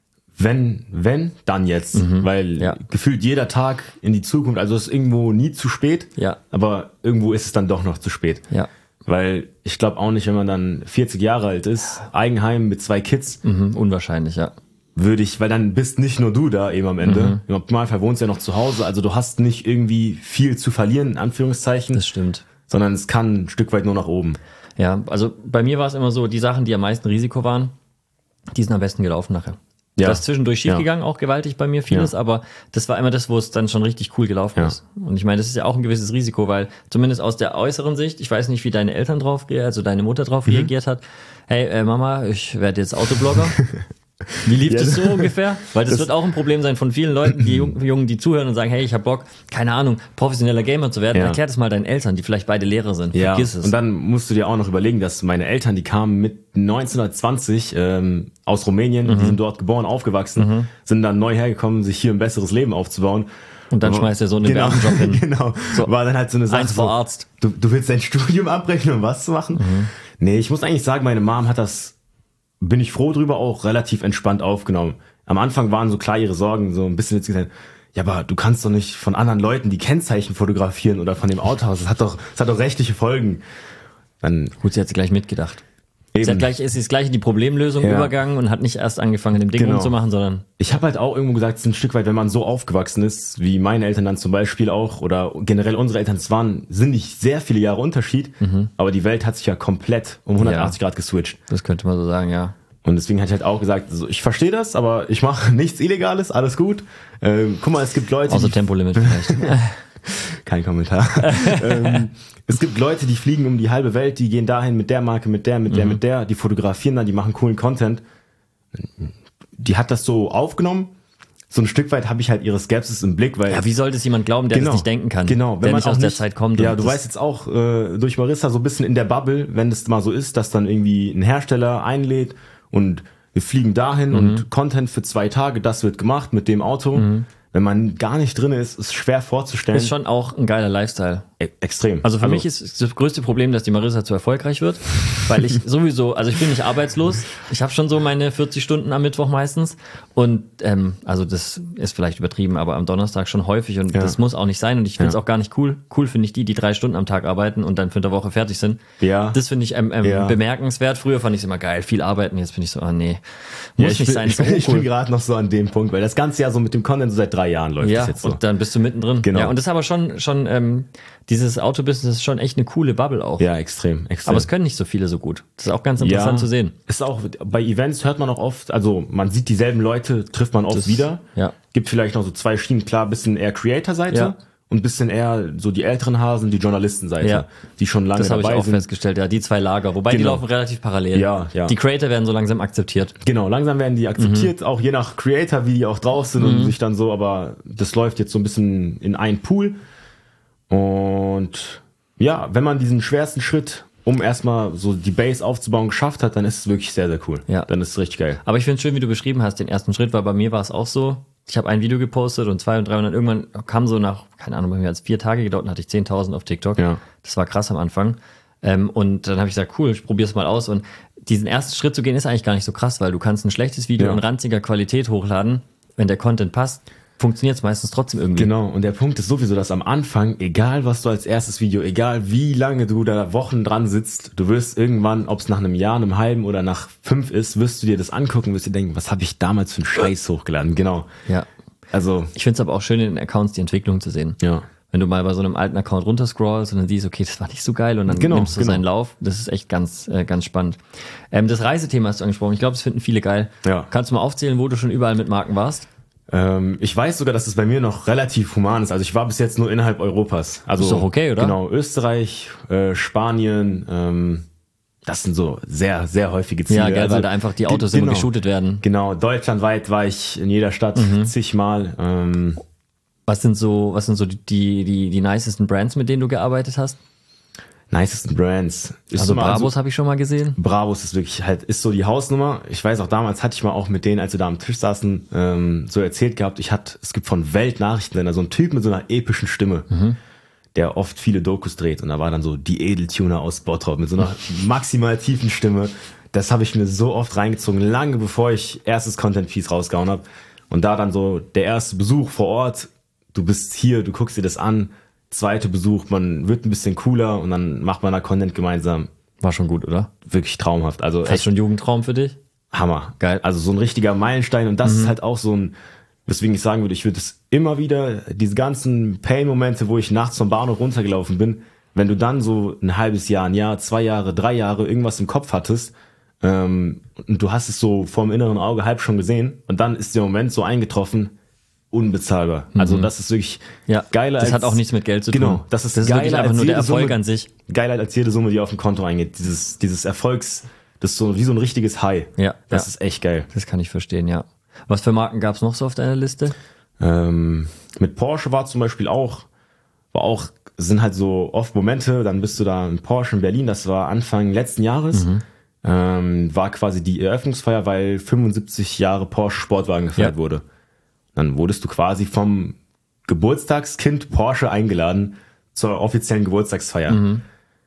Wenn, wenn, dann jetzt. Weil Ja. gefühlt jeder Tag in die Zukunft, also es ist irgendwo nie zu spät, Ja. aber irgendwo ist es dann doch noch zu spät. Ja. Weil ich glaube auch nicht, wenn man dann vierzig Jahre alt ist, Eigenheim mit zwei Kids, Mhm, unwahrscheinlich, ja. würde ich, weil dann bist nicht nur du da eben am Ende. Mhm. Im Optimalfall wohnst du ja noch zu Hause, also du hast nicht irgendwie viel zu verlieren, in Anführungszeichen, Das stimmt. sondern es kann ein Stück weit nur nach oben. Ja, also bei mir war es immer so, die Sachen, die am meisten Risiko waren, die sind am besten gelaufen nachher. Ja. Das ist zwischendurch schiefgegangen, auch gewaltig bei mir vieles, Ja. aber das war immer das, wo es dann schon richtig cool gelaufen Ja. ist. Und ich meine, das ist ja auch ein gewisses Risiko, weil zumindest aus der äußeren Sicht, ich weiß nicht, wie deine Eltern drauf, rea- also deine Mutter drauf Mhm. reagiert hat. Hey, äh, Mama, ich werde jetzt Autoblogger. Wie lief Ja. das so ungefähr? Weil das, Das- wird auch ein Problem sein von vielen Leuten, die Jungen, Jungen, die zuhören und sagen, hey, ich habe Bock, keine Ahnung, professioneller Gamer zu werden. Ja. Erklär das mal deinen Eltern, die vielleicht beide Lehrer sind. Ja, Vergiss es. und dann musst du dir auch noch überlegen, dass meine Eltern, die kamen mit neunzehnhundertzwanzig ähm, aus Rumänien, Mhm. die sind dort geboren, aufgewachsen, sind dann neu hergekommen, sich hier ein besseres Leben aufzubauen. Und dann schmeißt er so einen genau, Beamtenjob hin. genau. War dann halt so eine Sache. Eins vor so, Arzt. Du, du willst dein Studium abbrechen, um was zu machen? Mhm. Nee, ich muss eigentlich sagen, meine Mom hat das, bin ich froh drüber, auch relativ entspannt aufgenommen. Am Anfang waren so klar ihre Sorgen, so ein bisschen jetzt gesagt, ja, aber du kannst doch nicht von anderen Leuten die Kennzeichen fotografieren oder von dem Autohaus. Das hat doch, das hat doch rechtliche Folgen. Dann Gut, sie hat gleich mitgedacht. Sie hat eben. gleich, ist jetzt gleich in die Problemlösung Ja. übergegangen und hat nicht erst angefangen, dem Ding Genau. rumzumachen, sondern Ich habe halt auch irgendwo gesagt, es ist ein Stück weit, wenn man so aufgewachsen ist, wie meine Eltern dann zum Beispiel auch, oder generell unsere Eltern, es waren, sind nicht sehr viele Jahre Unterschied, aber die Welt hat sich ja komplett um hundertachtzig Grad geswitcht. das könnte man so sagen, ja. Und deswegen hatte ich halt auch gesagt, also ich verstehe das, aber ich mache nichts Illegales, alles gut. Ähm, guck mal, es gibt Leute, Außer die, Tempolimit vielleicht. kein Kommentar. ähm, es gibt Leute, die fliegen um die halbe Welt, die gehen dahin mit der Marke, mit der, mit der, mit der, die fotografieren dann, die machen coolen Content. Die hat das so aufgenommen. So ein Stück weit habe ich halt ihre Skepsis im Blick, weil Ja, wie sollte es jemand glauben, der das nicht denken kann? Genau, wenn der man nicht auch aus der nicht, Zeit kommt. Ja, und du das- weißt jetzt auch äh, durch Marissa so ein bisschen in der Bubble, wenn das mal so ist, dass dann irgendwie ein Hersteller einlädt und wir fliegen dahin Mhm. und Content für zwei Tage, das wird gemacht mit dem Auto. Wenn man gar nicht drin ist, ist schwer vorzustellen. ist schon auch ein geiler Lifestyle. E- extrem. Also für mich ist das größte Problem, dass die Marissa zu erfolgreich wird, weil ich sowieso, also ich bin nicht arbeitslos, ich habe schon so meine vierzig Stunden am Mittwoch meistens und ähm, also das ist vielleicht übertrieben, aber am Donnerstag schon häufig und Ja. das muss auch nicht sein und ich finde es Ja. auch gar nicht cool. Cool finde ich die, die drei Stunden am Tag arbeiten und dann für eine Woche fertig sind. Ja. Das finde ich ähm, ähm, Ja. bemerkenswert. Früher fand ich es immer geil, viel arbeiten, jetzt bin ich so, ah nee, muss ja, ich nicht bin, sein, ich ist bin, auch ich bin cool. gerade noch so an dem Punkt, weil das ganze Jahr so mit dem Content so seit drei Jahren läuft Ja, das jetzt so. und dann bist du mittendrin. Genau. Ja, und das ist aber schon, schon ähm, dieses Autobusiness ist schon echt eine coole Bubble auch. Ja, extrem, extrem. Aber es können nicht so viele so gut. Das ist auch ganz interessant zu sehen. Ist auch, bei Events hört man auch oft, also man sieht dieselben Leute, trifft man oft Das- wieder. ja. Gibt vielleicht noch so zwei Schienen, klar, bisschen eher Creator-Seite Ja. und ein bisschen eher so die älteren Hasen, die Journalistenseite, Ja. die schon lange Das habe ich dabei auch sind. festgestellt, ja, die zwei Lager. Wobei die Genau. laufen relativ parallel. Ja, ja. Die Creator werden so langsam akzeptiert. Genau, langsam werden die akzeptiert, Mhm. auch je nach Creator, wie die auch drauf sind und sich dann so, aber das läuft jetzt so ein bisschen in einen Pool. Und ja, wenn man diesen schwersten Schritt, um erstmal so die Base aufzubauen, geschafft hat, dann ist es wirklich sehr, sehr cool. Ja. Dann ist es richtig geil. Aber ich finde es schön, wie du beschrieben hast, den ersten Schritt, weil bei mir war es auch so. Ich habe ein Video gepostet und zwei und drei und dann irgendwann kam so nach, keine Ahnung, bei mir hat es vier Tage gedauert und hatte ich zehntausend auf TikTok. Ja. Das war krass am Anfang. Ähm, und dann habe ich gesagt, cool, ich probiere es mal aus. Und diesen ersten Schritt zu gehen, ist eigentlich gar nicht so krass, weil du kannst ein schlechtes Video Ja. in ranziger Qualität hochladen. Wenn der Content passt, funktioniert es meistens trotzdem irgendwie. Genau, und der Punkt ist sowieso, dass am Anfang, egal was du als erstes Video, egal wie lange du da Wochen dran sitzt, du wirst irgendwann, ob es nach einem Jahr, einem halben oder nach fünf ist, wirst du dir das angucken, wirst dir denken, was habe ich damals für einen Scheiß hochgeladen. Genau. Ja. Also, Ich finde es aber auch schön, in den Accounts die Entwicklung zu sehen. ja. Wenn du mal bei so einem alten Account runterscrollst und dann siehst, okay, das war nicht so geil und dann Genau, nimmst du genau. seinen Lauf, das ist echt ganz, äh, ganz spannend. Ähm, das Reisethema hast du angesprochen, ich glaube, das finden viele geil. Ja. Kannst du mal aufzählen, wo du schon überall mit Marken warst? Ähm, ich weiß sogar, dass es bei mir noch relativ human ist. Also ich war bis jetzt nur innerhalb Europas. Also Ist doch okay, oder? Genau, Österreich, äh, Spanien, ähm, das sind so sehr, sehr häufige Ziele. Ja, geil, also, weil da einfach die Autos ge- immer genau. geshootet werden. Genau, deutschlandweit war ich in jeder Stadt Mhm. zigmal. Ähm, Was sind so, was sind so die, die, die, die nicesten Brands, mit denen du gearbeitet hast? nicesten Brands. Ist Also immer- Bravos habe ich schon mal gesehen. Bravos ist wirklich halt, ist so die Hausnummer. Ich weiß auch, damals hatte ich mal auch mit denen, als wir da am Tisch saßen, ähm, so erzählt gehabt, ich hatte, es gibt von Weltnachrichtensender so einen Typ mit so einer epischen Stimme, der oft viele Dokus dreht. Und da war dann so die Edeltuner aus Bottrop mit so einer maximal tiefen Stimme. Das habe ich mir so oft reingezogen, lange bevor ich erstes Content-Piece rausgehauen habe. Und da dann so der erste Besuch vor Ort, du bist hier, du guckst dir das an, zweite Besuch, man wird ein bisschen cooler und dann macht man da Content gemeinsam. War schon gut, oder? Wirklich traumhaft. Also Ist das echt schon ein Jugendtraum für dich? Hammer. Geil. Also so ein richtiger Meilenstein und das ist halt auch so ein, weswegen ich sagen würde, ich würde es immer wieder, diese ganzen Pain-Momente, wo ich nachts vom Bahnhof runtergelaufen bin, wenn du dann so ein halbes Jahr, ein Jahr, zwei Jahre, drei Jahre irgendwas im Kopf hattest, ähm, und du hast es so vorm inneren Auge halb schon gesehen und dann ist der Moment so eingetroffen, unbezahlbar. Also das ist wirklich Ja, geiler das als... hat auch nichts mit Geld zu tun. Genau, das ist, das ist wirklich geiler einfach als nur der jede Erfolg Summe, an sich. Geiler als jede Summe, die auf dem Konto eingeht. Dieses, dieses Erfolgs, das ist so wie so ein richtiges High. Ja, Das ja. ist echt geil. Das kann ich verstehen, ja. Was für Marken gab es noch so auf deiner Liste? Ähm, mit Porsche war zum Beispiel auch, war auch, sind halt so oft Momente, dann bist du da in Porsche in Berlin, das war Anfang letzten Jahres, ähm, war quasi die Eröffnungsfeier, weil fünfundsiebzig Jahre Porsche Sportwagen gefeiert Ja. wurde. Dann wurdest du quasi vom Geburtstagskind Porsche eingeladen zur offiziellen Geburtstagsfeier. Und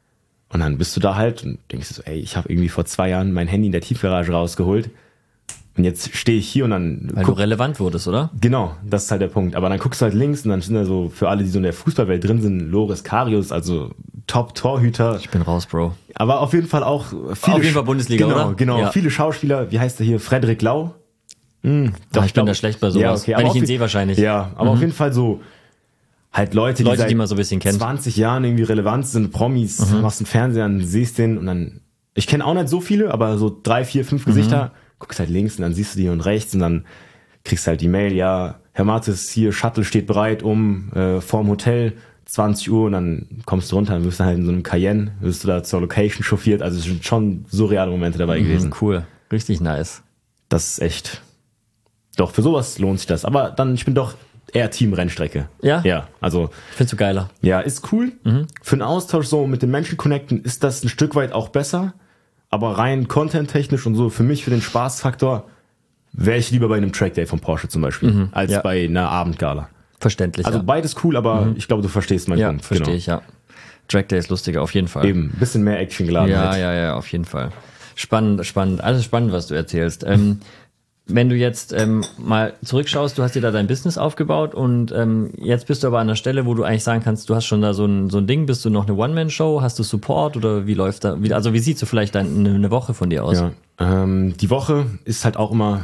dann bist du da halt und denkst so, ey, ich habe irgendwie vor zwei Jahren mein Handy in der Tiefgarage rausgeholt und jetzt stehe ich hier und dann Weil guck, du relevant wurdest, oder? genau, das ist halt der Punkt. Aber dann guckst du halt links und dann sind da so, für alle, die so in der Fußballwelt drin sind, Loris Karius, also Top-Torhüter. Ich bin raus, Bro. Aber auf jeden Fall auch viele... Auf jeden Fall Bundesliga, genau, oder? Genau, Ja. viele Schauspieler. Wie heißt der hier? Frederik Lau? Hm, Doch, ich bin glaub- da schlecht bei sowas. Ja, okay, Wenn aber ich ihn auf- sehe, wahrscheinlich. Ja, aber auf jeden Fall so halt Leute, Leute, die, seit die man so ein bisschen kennt. zwanzig Jahren irgendwie relevant sind, Promis, machst einen Fernseher und siehst den und dann... Ich kenne auch nicht so viele, aber so drei, vier, fünf Gesichter. Guckst halt links und dann siehst du die und rechts und dann kriegst halt die Mail, ja, Herr Mattes, hier, Shuttle steht bereit um äh, vorm Hotel, zwanzig Uhr und dann kommst du runter, dann wirst du halt in so einem Cayenne, wirst du da zur Location chauffiert, also es sind schon surreale Momente dabei gewesen. Mhm, cool. Richtig nice. Das ist echt, doch, für sowas lohnt sich das, aber dann, ich bin doch eher Team Rennstrecke. Ja? Ja, also, Ich find's so geiler. ja, ist cool. Für einen Austausch so mit den Menschen connecten ist das ein Stück weit auch besser, aber rein content-technisch und so, für mich, für den Spaßfaktor, wäre ich lieber bei einem Trackday von Porsche zum Beispiel, als ja. bei einer Abendgala. Verständlich, Also ja. beides cool, aber ich glaube, du verstehst meinen Ja, Punkt. verstehe ich, ja. Trackday ist lustiger, auf jeden Fall. Eben, ein bisschen mehr Action geladen. Ja, halt. ja, ja, auf jeden Fall. Spannend, spannend. Alles spannend, was du erzählst. Ähm, wenn du jetzt ähm, mal zurückschaust, du hast dir da dein Business aufgebaut und ähm, jetzt bist du aber an der Stelle, wo du eigentlich sagen kannst, du hast schon da so ein, so ein Ding, bist du noch eine One-Man-Show, hast du Support oder wie läuft da, wie, also wie sieht so vielleicht dein, eine, eine Woche von dir aus? Ja, ähm, die Woche ist halt auch immer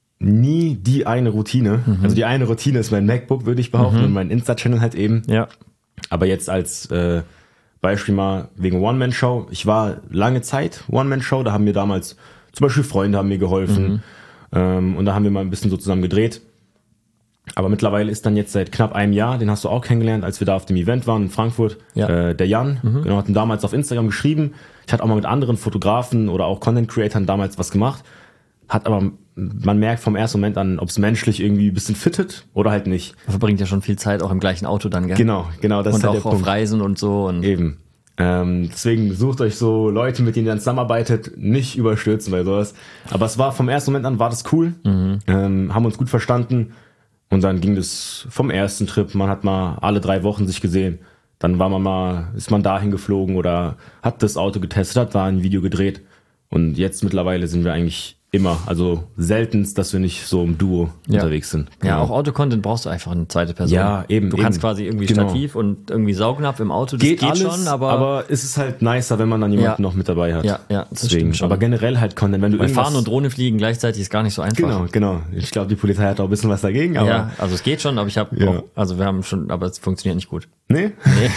nie die eine Routine. Also die eine Routine ist mein MacBook, würde ich behaupten, und mein Insta-Channel halt eben. Ja. Aber jetzt als äh, Beispiel mal wegen One-Man-Show. Ich war lange Zeit One-Man-Show, da haben mir damals zum Beispiel Freunde haben mir geholfen. Ähm, und da haben wir mal ein bisschen so zusammen gedreht. Aber mittlerweile ist dann jetzt seit knapp einem Jahr, den hast du auch kennengelernt, als wir da auf dem Event waren in Frankfurt, Ja. äh, der Jan, Mhm. genau, hat ihn damals auf Instagram geschrieben. Ich hatte auch mal mit anderen Fotografen oder auch Content-Creatern damals was gemacht. Hat aber, man merkt vom ersten Moment an, ob es menschlich irgendwie ein bisschen fittet oder halt nicht. Man verbringt ja schon viel Zeit auch im gleichen Auto dann, gell? Genau, genau, das Und ist halt auch der auf Punkt. Reisen und so. Und Eben. Ähm, deswegen sucht euch so Leute, mit denen ihr dann zusammenarbeitet, nicht überstürzen bei sowas. Aber es war vom ersten Moment an, war das cool. Mhm. Ähm, haben uns gut verstanden. Und dann ging das vom ersten Trip. Man hat mal alle drei Wochen sich gesehen. Dann war man mal, ist man dahin geflogen oder hat das Auto getestet, hat da ein Video gedreht. Und jetzt mittlerweile sind wir eigentlich immer, also seltenst, dass wir nicht so im Duo Ja. unterwegs sind. Ja, Genau. auch Autocontent brauchst du einfach eine zweite Person. Ja, eben, Du kannst eben. quasi irgendwie Genau. Stativ und irgendwie Saugnapf im Auto, das geht, geht, alles, schon, aber, aber es ist halt nicer, wenn man dann jemanden Ja. noch mit dabei hat. Ja, ja, das Deswegen. stimmt schon. Aber generell halt Content, wenn du weil irgendwas... Fahren und Drohne fliegen gleichzeitig ist gar nicht so einfach. Genau, genau. Ich glaube, die Polizei hat auch ein bisschen was dagegen, aber... Ja, also es geht schon, aber ich habe Ja. auch, also wir haben schon, aber es funktioniert nicht gut. Nee?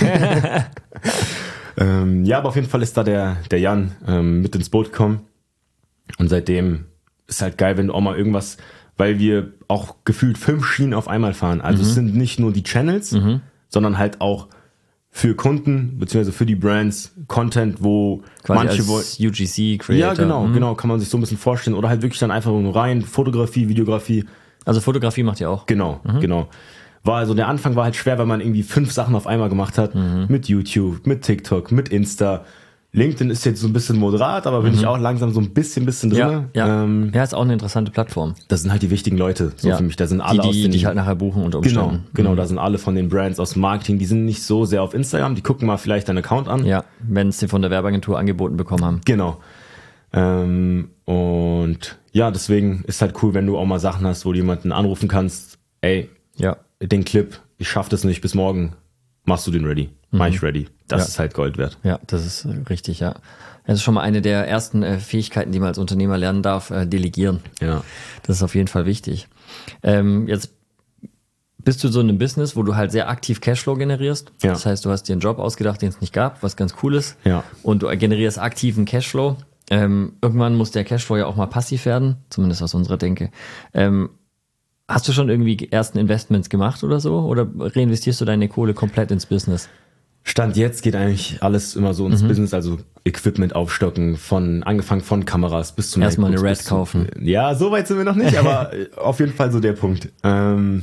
ähm, ja, aber auf jeden Fall ist da der, der Jan ähm, mit ins Boot gekommen. Und seitdem ist halt geil, wenn du auch mal irgendwas, weil wir auch gefühlt fünf Schienen auf einmal fahren. Also Mhm. es sind nicht nur die Channels, sondern halt auch für Kunden, beziehungsweise für die Brands, Content, wo Quasi manche wollen. als U G C Creator. Ja, genau, Mhm. genau, kann man sich so ein bisschen vorstellen. Oder halt wirklich dann einfach nur rein, Fotografie, Videografie. Also Fotografie macht ihr auch. Genau, genau. War also der Anfang war halt schwer, weil man irgendwie fünf Sachen auf einmal gemacht hat. Mit YouTube, mit TikTok, mit Insta. LinkedIn ist jetzt so ein bisschen moderat, aber bin ich auch langsam so ein bisschen, bisschen drin. Ja, ja. Ähm, ja, ist auch eine interessante Plattform. das sind halt die wichtigen Leute, so Ja. für mich. Da sind Die, alle aus die den, dich halt nachher buchen unter genau, Umständen. genau, da sind alle von den Brands aus dem Marketing, die sind nicht so sehr auf Instagram, die gucken mal vielleicht deinen Account an. Ja, wenn sie von der Werbeagentur angeboten bekommen haben. Genau. Ähm, und ja, deswegen ist halt cool, wenn du auch mal Sachen hast, wo du jemanden anrufen kannst, ey, Ja. den Clip, ich schaff das nicht bis morgen, machst du den ready? Mach ich ready. Das Ja. ist halt Gold wert. Ja, das ist äh, richtig, ja. Das ist schon mal eine der ersten äh, Fähigkeiten, die man als Unternehmer lernen darf, äh, delegieren. Ja. Das ist auf jeden Fall wichtig. Ähm, jetzt bist du so in einem Business, wo du halt sehr aktiv Cashflow generierst. Ja. Das heißt, du hast dir einen Job ausgedacht, den es nicht gab, was ganz cool ist. Ja. Und du generierst aktiven Cashflow. Ähm, irgendwann muss der Cashflow ja auch mal passiv werden, zumindest aus unserer Denke. Ähm, hast du schon irgendwie ersten Investments gemacht oder so? Oder reinvestierst du deine Kohle komplett ins Business? Stand jetzt geht eigentlich alles immer so ins Mhm. Business, also Equipment aufstocken, von angefangen von Kameras bis zum Erstmal eine MacBooks Red bis zum- kaufen. Ja, so weit sind wir noch nicht, aber auf jeden Fall so der Punkt. Ähm,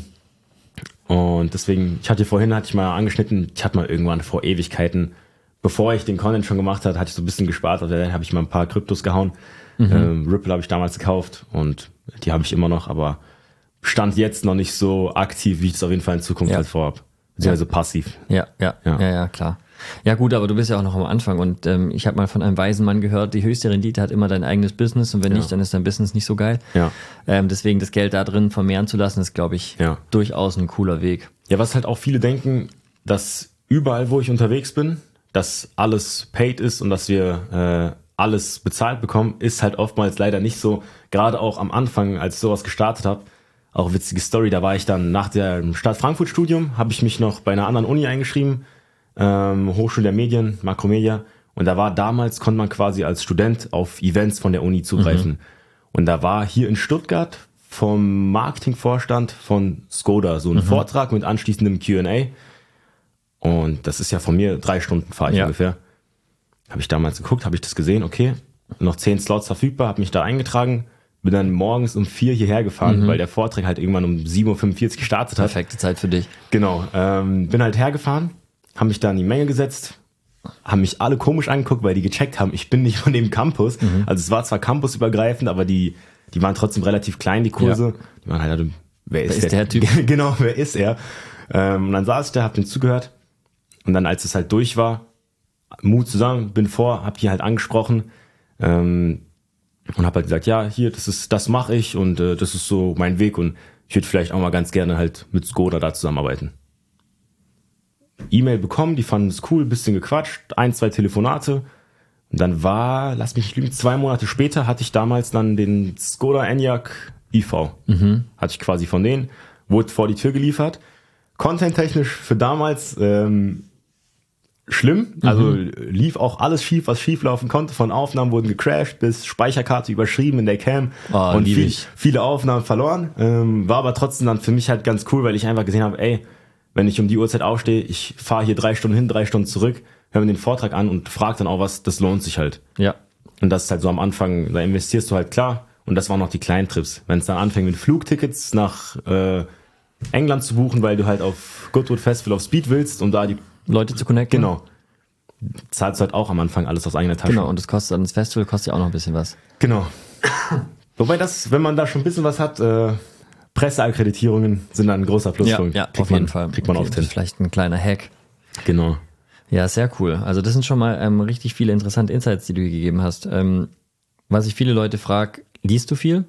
und deswegen, ich hatte vorhin, hatte ich mal angeschnitten, ich hatte mal irgendwann vor Ewigkeiten, bevor ich den Content schon gemacht hatte, hatte ich so ein bisschen gespart, also da habe ich mal ein paar Kryptos gehauen. Ähm, Ripple habe ich damals gekauft und die habe ich immer noch, aber stand jetzt noch nicht so aktiv, wie ich es auf jeden Fall in Zukunft Ja. halt vorhab. Beziehungsweise passiv. Ja, ja, ja, Ja. ja, klar. Ja gut, aber du bist ja auch noch am Anfang und ähm, ich habe mal von einem weisen Mann gehört, die höchste Rendite hat immer dein eigenes Business und wenn Ja. nicht, dann ist dein Business nicht so geil. Ja. Ähm, deswegen das Geld da drin vermehren zu lassen, ist, glaube ich, Ja. durchaus ein cooler Weg. Ja, was halt auch viele denken, dass überall, wo ich unterwegs bin, dass alles paid ist und dass wir äh, alles bezahlt bekommen, ist halt oftmals leider nicht so. Gerade auch am Anfang, als ich sowas gestartet habe, auch witzige Story, da war ich dann nach dem Stadt Frankfurt Studium, habe ich mich noch bei einer anderen Uni eingeschrieben, ähm, Hochschule der Medien, Makromedia, und da war damals, konnte man quasi als Student auf Events von der Uni zugreifen. Und da war hier in Stuttgart vom Marketingvorstand von Skoda so ein Vortrag mit anschließendem Q and A. Und das ist ja von mir drei Stunden fahre ich Ja. ungefähr. Habe ich damals geguckt, habe ich das gesehen, okay, noch zehn Slots verfügbar, habe mich da eingetragen, bin dann morgens um vier hierher gefahren, weil der Vortrag halt irgendwann um sieben Uhr fünfundvierzig gestartet hat. Perfekte Zeit für dich. Genau, ähm, bin halt hergefahren, haben mich da in die Menge gesetzt, haben mich alle komisch angeguckt, weil die gecheckt haben, ich bin nicht von dem Campus. Also es war zwar campusübergreifend, aber die, die waren trotzdem relativ klein, die Kurse. Ja. Die waren halt, wer ist, ist der Typ? Genau, wer ist er? Ähm, und dann saß ich da, hab dem zugehört. Und dann, als es halt durch war, Mut zusammen, bin vor, hab die halt angesprochen ähm, und hab halt gesagt, ja, hier, das ist, das mache ich und äh, das ist so mein Weg und ich würde vielleicht auch mal ganz gerne halt mit Skoda da zusammenarbeiten. E-Mail bekommen, die fanden es cool, bisschen gequatscht, ein, zwei Telefonate und dann war, lass mich nicht lügen, zwei Monate später hatte ich damals dann den Skoda Enyaq I V. Mhm. Hatte ich quasi von denen, wurde vor die Tür geliefert. Content-technisch für damals ähm, schlimm. Also mhm. lief auch alles schief, was schief laufen konnte. Von Aufnahmen wurden gecrashed bis Speicherkarte überschrieben in der Cam oh, und viel, viele Aufnahmen verloren. Ähm, war aber trotzdem dann für mich halt ganz cool, weil ich einfach gesehen habe, ey, wenn ich um die Uhrzeit aufstehe, ich fahre hier drei Stunden hin, drei Stunden zurück, höre mir den Vortrag an und frage dann auch was, das lohnt sich halt. Ja. Und das ist halt so am Anfang, da investierst du halt klar. Und das waren noch die kleinen Trips. Wenn es dann anfängt mit Flugtickets nach äh, England zu buchen, weil du halt auf Goodwood Festival of Speed willst, um da die Leute zu connecten. Genau. Zahlst du halt auch am Anfang alles aus eigener Tasche. Genau, und das kostet dann, das Festival kostet ja auch noch ein bisschen was. Genau. Wobei das, wenn man da schon ein bisschen was hat, äh, Presseakkreditierungen sind dann ein großer Pluspunkt. Ja, ja auf jeden Fall. Kriegt man okay, oft hin. Vielleicht ein kleiner Hack. Genau. Ja, sehr cool. Also das sind schon mal ähm, richtig viele interessante Insights, die du hier gegeben hast. Ähm, was ich viele Leute frage, liest du viel?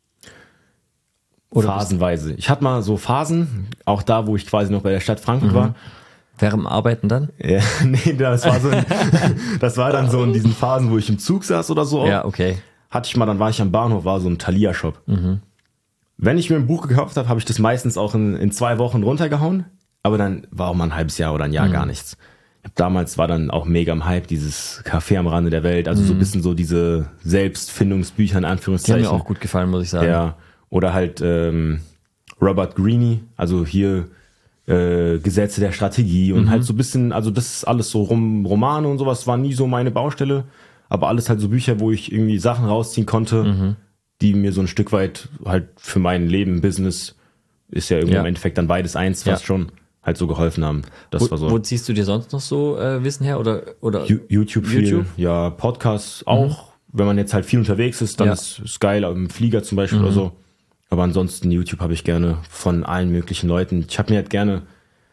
Oder phasenweise. Ich hatte mal so Phasen, auch da, wo ich quasi noch bei der Stadt Frankfurt mhm. war. Während dem Arbeiten dann? Ja, nee, das war so ein, das war dann so in diesen Phasen, wo ich im Zug saß oder so. Ja, okay. Hatte ich mal, dann war ich am Bahnhof, war so ein Thalia-Shop. Mhm. Wenn ich mir ein Buch gekauft habe, habe ich das meistens auch in, in zwei Wochen runtergehauen. Aber dann war auch mal ein halbes Jahr oder ein Jahr mhm. gar nichts. Ich hab, damals war dann auch mega im Hype, dieses Café am Rande der Welt. Also mhm. so ein bisschen so diese Selbstfindungsbücher in Anführungszeichen. Die haben mir auch gut gefallen, muss ich sagen. Ja. Oder halt ähm, Robert Greene, also hier äh, Gesetze der Strategie und mhm. halt so ein bisschen, also das ist alles so rum, Romane und sowas, war nie so meine Baustelle, aber alles halt so Bücher, wo ich irgendwie Sachen rausziehen konnte, mhm. die mir so ein Stück weit halt für mein Leben, Business, ist ja irgendwie ja. im Endeffekt dann beides eins, fast ja. schon, halt so geholfen haben. Das wo, war so. Wo ziehst du dir sonst noch so äh, Wissen her? Oder, oder YouTube viel, YouTube? Ja, Podcasts auch. Mhm. Wenn man jetzt halt viel unterwegs ist, dann ja. ist es geil, im Flieger zum Beispiel mhm. oder so. Aber ansonsten YouTube habe ich gerne von allen möglichen Leuten. Ich habe mir halt gerne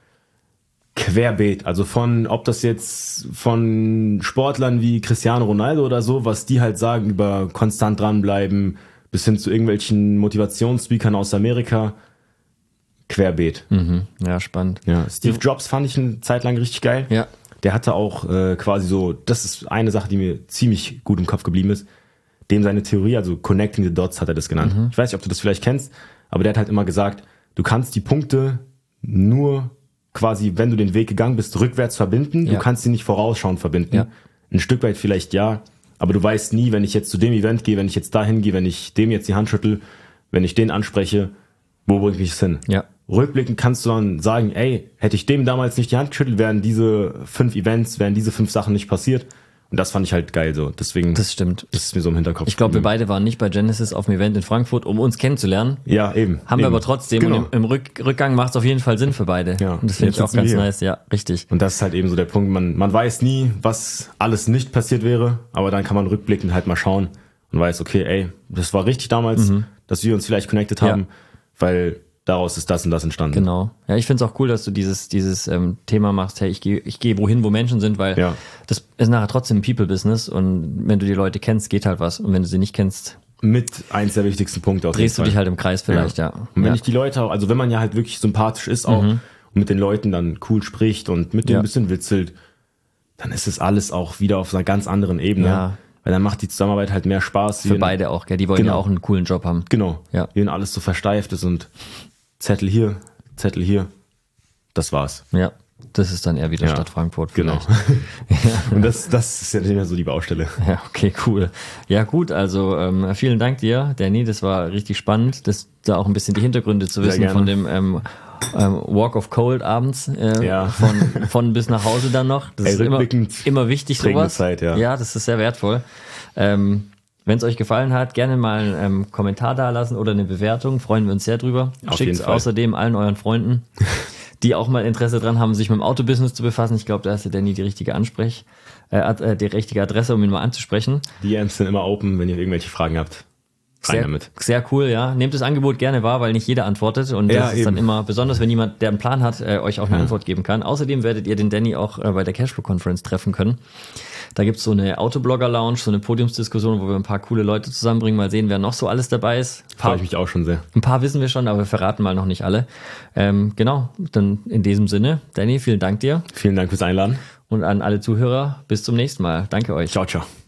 querbeet, also von, ob das jetzt von Sportlern wie Cristiano Ronaldo oder so, was die halt sagen über konstant dranbleiben, bis hin zu irgendwelchen Motivationsspeakern aus Amerika. Querbeet. Mhm. Ja, spannend. Ja, Steve Jobs fand ich eine Zeit lang richtig geil. Ja. Der hatte auch äh, quasi so, das ist eine Sache, die mir ziemlich gut im Kopf geblieben ist. Dem seine Theorie, also Connecting the Dots hat er das genannt. Mhm. Ich weiß nicht, ob du das vielleicht kennst, aber der hat halt immer gesagt, du kannst die Punkte nur quasi, wenn du den Weg gegangen bist, rückwärts verbinden. Ja. Du kannst sie nicht vorausschauend verbinden. Ja. Ein Stück weit vielleicht ja, aber du weißt nie, wenn ich jetzt zu dem Event gehe, wenn ich jetzt dahin gehe, wenn ich dem jetzt die Hand schüttel, wenn ich den anspreche, wo bringt mich das hin? Ja. Rückblickend kannst du dann sagen, ey, hätte ich dem damals nicht die Hand geschüttelt, wären diese fünf Events, wären diese fünf Sachen nicht passiert. Und das fand ich halt geil so. Deswegen das stimmt. ist es mir so im Hinterkopf. Ich glaube, wir beide waren nicht bei Genesis auf dem Event in Frankfurt, um uns kennenzulernen. Ja, eben. Haben eben. wir aber trotzdem. Genau. Und im, im Rück, Rückgang macht es auf jeden Fall Sinn für beide. Ja. Und das finde ich auch ganz nice. Ja, richtig. Und das ist halt eben so der Punkt. Man, man weiß nie, was alles nicht passiert wäre, aber dann kann man rückblickend halt mal schauen und weiß, okay, ey, das war richtig damals, mhm. dass wir uns vielleicht connected haben, ja. weil daraus ist das und das entstanden. Genau. Ja, ich finde es auch cool, dass du dieses dieses ähm, Thema machst, hey, ich gehe ich gehe wohin, wo Menschen sind, weil ja. das ist nachher trotzdem ein People-Business und wenn du die Leute kennst, geht halt was. Und wenn du sie nicht kennst, mit eins der wichtigsten Punkte. Drehst du dich halt im Kreis vielleicht, ja. ja. Und wenn ja. ich die Leute, also wenn man ja halt wirklich sympathisch ist auch mhm. und mit den Leuten dann cool spricht und mit denen ja. ein bisschen witzelt, dann ist es alles auch wieder auf einer ganz anderen Ebene. Ja. Weil dann macht die Zusammenarbeit halt mehr Spaß. Für beide auch, gell? Die wollen genau. ja auch einen coolen Job haben. Genau. Ja. Wenn alles so versteift ist und Zettel hier, Zettel hier. Das war's. Ja, das ist dann eher wieder ja, Stadt Frankfurt vielleicht. Genau. Und das, das ist ja nicht mehr so die Baustelle. Ja, okay, cool. Ja gut, also ähm, vielen Dank dir, Danny. Das war richtig spannend, das da auch ein bisschen die Hintergründe zu wissen von dem ähm, ähm, Walk of Cold abends äh, ja. von, von bis nach Hause dann noch. Das Ey, ist immer, immer wichtig, sowas. Zeit, ja. ja, das ist sehr wertvoll. Ähm, Wenn es euch gefallen hat, gerne mal einen ähm, Kommentar da lassen oder eine Bewertung. Freuen wir uns sehr drüber. Schickt es außerdem allen euren Freunden, die auch mal Interesse dran haben, sich mit dem Autobusiness zu befassen. Ich glaube, da ist der Danny die richtige Ansprech, äh, die richtige Adresse, um ihn mal anzusprechen. Die D Ms sind immer open, wenn ihr irgendwelche Fragen habt. Rein sehr, damit. Sehr cool, ja. Nehmt das Angebot gerne wahr, weil nicht jeder antwortet. Und ja, das ist eben. dann immer, besonders wenn jemand, der einen Plan hat, äh, euch auch eine ja. Antwort geben kann. Außerdem werdet ihr den Danny auch äh, bei der Cashflow Conference treffen können. Da gibt's so eine Autoblogger-Lounge, so eine Podiumsdiskussion, wo wir ein paar coole Leute zusammenbringen. Mal sehen, wer noch so alles dabei ist. Freue ich mich auch schon sehr. Ein paar wissen wir schon, aber wir verraten mal noch nicht alle. Ähm, genau, dann in diesem Sinne, Danny, vielen Dank dir. Vielen Dank fürs Einladen. Und an alle Zuhörer, bis zum nächsten Mal. Danke euch. Ciao, ciao.